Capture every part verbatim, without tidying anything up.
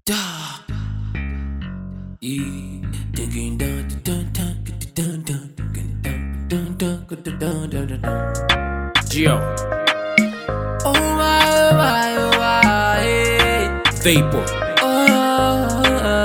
Da. E. Digging down, dun dun dun dun dun dun dun dun dun dun dun. Gio, Oh my, oh my, oh my, eh. Vapor, Oh,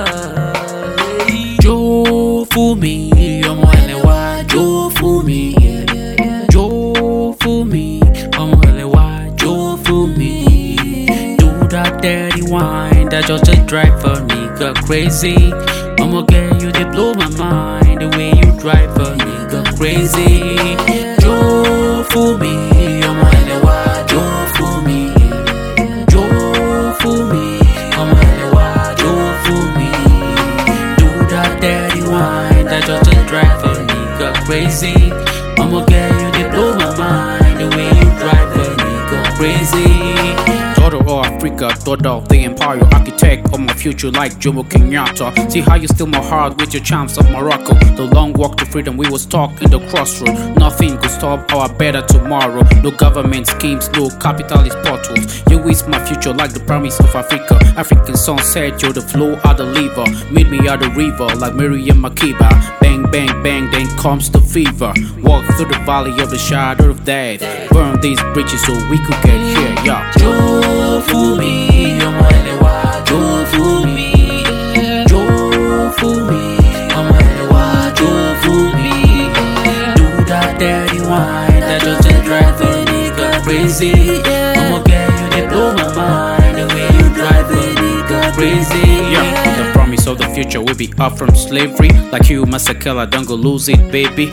eh. Jó fún mi, ọmọ ẹlẹ́wà, jó fún mi. Jó fún mi, ọmọ ẹlẹ́wà, jó fún mi. Do that dirty wine that just a drive for me go crazy. I'ma get you, they blow my mind. The way you drive for me go crazy. Jó fún mi, ọmọ ẹlẹ́wà, jó fún mi. Jó fún mi, ọmọ ẹlẹ́wà, jó fún mi. Do that dirty wine that just a drive for me go crazy. I'ma get you, they blow my mind. The way you drive for me go crazy. daughter of Africa, daughter of the empire, architect of my future like Jomo Kenyatta. See how you steal my heart with your charms of Morocco. The long walk to freedom, we was stuck in the crossroad. Nothing could stop our better tomorrow. No government schemes, no capitalist portals. You is my future like the promise of Africa. African sunset, you're the flow of the liver. Meet me at the river like Miriam Makeba. Bang, bang, bang, then comes the fever. Walk through the valley of the shadow of death. Burn these bridges so we could get here, yeah. Jó fún mi, ọmọ ẹlẹ́wà, jó fún mi. Jó fún mi, ọmọ ẹlẹ́wà, jó fún mi. Do that dirty wine that just a drive a nigga crazy. I'ma get you, they blow my mind. The way you drive a nigga crazy. Yeah, the promise of the future will be up from slavery. Like you, Masakela, don't go lose it, baby.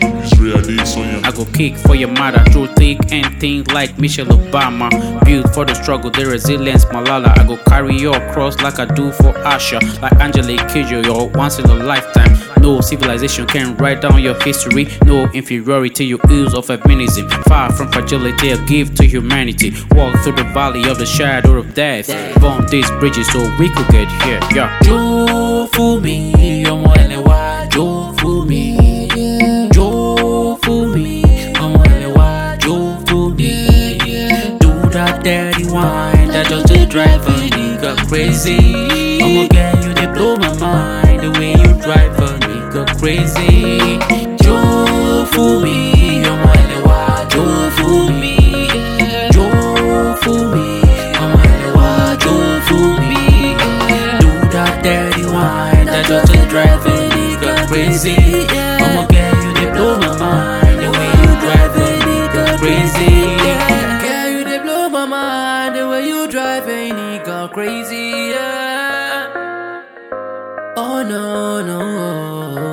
I go kick for your mother through thick and thin like Michelle Obama. Build for the struggle, the resilience, Malala. I go carry your cross like I do for Asha. Like Angelique Kidjo, you're once in a lifetime. No civilization can write down your history. No inferiority, you use of feminism. Far from fragility, a gift to humanity. Walk through the valley of the shadow of death. Burn these bridges so we could get here, yeah. Jó fún mi, ọmọ ẹlẹ́wà, jó fún mi. Jó fún mi, ọmọ ẹlẹ́wà, jó fún mi. Do that dirty wine that just a drive a nigga crazy. I'ma get you, they blow my mind. The way you drive a nigga crazy. Jó fún mi, ọmọ ẹlẹ́wà, jó fún mi. Jó fún mi, ọmọ ẹlẹ́wà, jó fún mi. Do that dirty wine that just a drive a nigga crazy. I'ma get you, they blow my mind. The way you drive a nigga crazy. Girl, you they blow my mind. The way you drive a nigga crazy. Yeah. Oh no no.